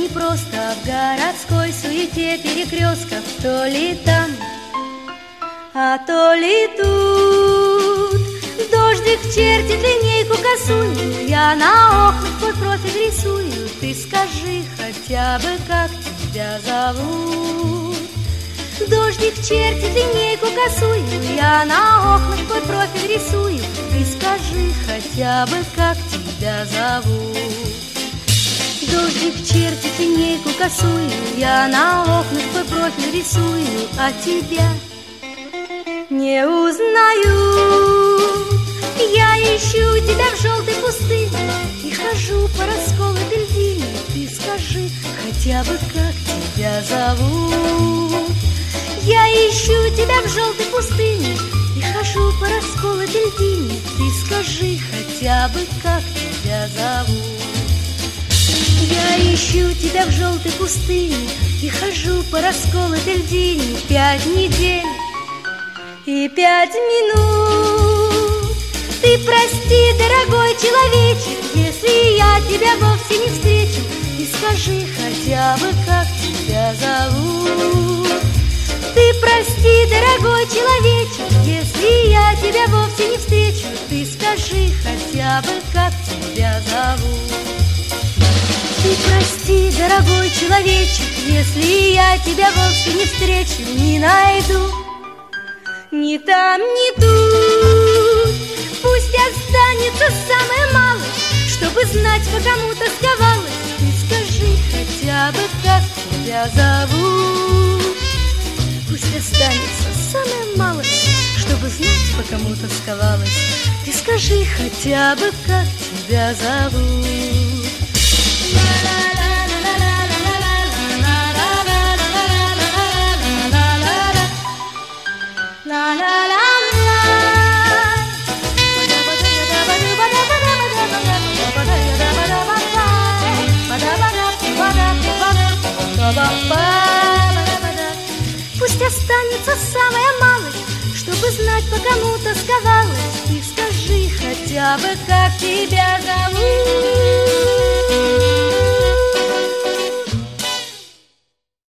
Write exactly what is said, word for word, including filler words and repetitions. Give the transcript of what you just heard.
непросто в городской суете перекрестков. То ли там, а то ли тут. Дождик чертит линейку косую, я на окнах твой профиль рисую. Ты скажи хотя бы, как тебя зовут. Дождик чертит линейку косую, я на окнах твой профиль рисую. Ты скажи хотя бы, как тебя зовут. Дождик чертит линейку косую, я на окнах твой профиль рисую. А тебя не узнаю. Я ищу тебя в желтой пустыне и хожу по расколотой льдине. Ты скажи хотя бы, как тебя зовут. Я ищу тебя в желтой пустыне и хожу по расколотой льдине. Ты скажи хотя бы, как тебя зовут. Я ищу тебя в желтой пустыне и хожу по расколотой льдине. Пять недель и пять минут. Ты прости, дорогой человечек, если я тебя вовсе не встречу. И скажи хотя бы, как тебя зовут. Ты прости, дорогой человечек, если я тебя вовсе не встречу. Ты скажи хотя бы, как тебя зовут. Ты прости, дорогой человечек, если я тебя вовсе не встречу, не найду ни там, ни тут. Пусть останется самое малое, чтобы знать, по кому тосковалась. Ты скажи хотя бы, как тебя зовут. Пусть останется самое малое, чтобы знать, по кому тосковалась. Ты скажи хотя бы, как тебя зовут. Пусть останется самое малое, чтобы знать, по кому тосковалась. Ты скажи хотя бы, как тебя зовут.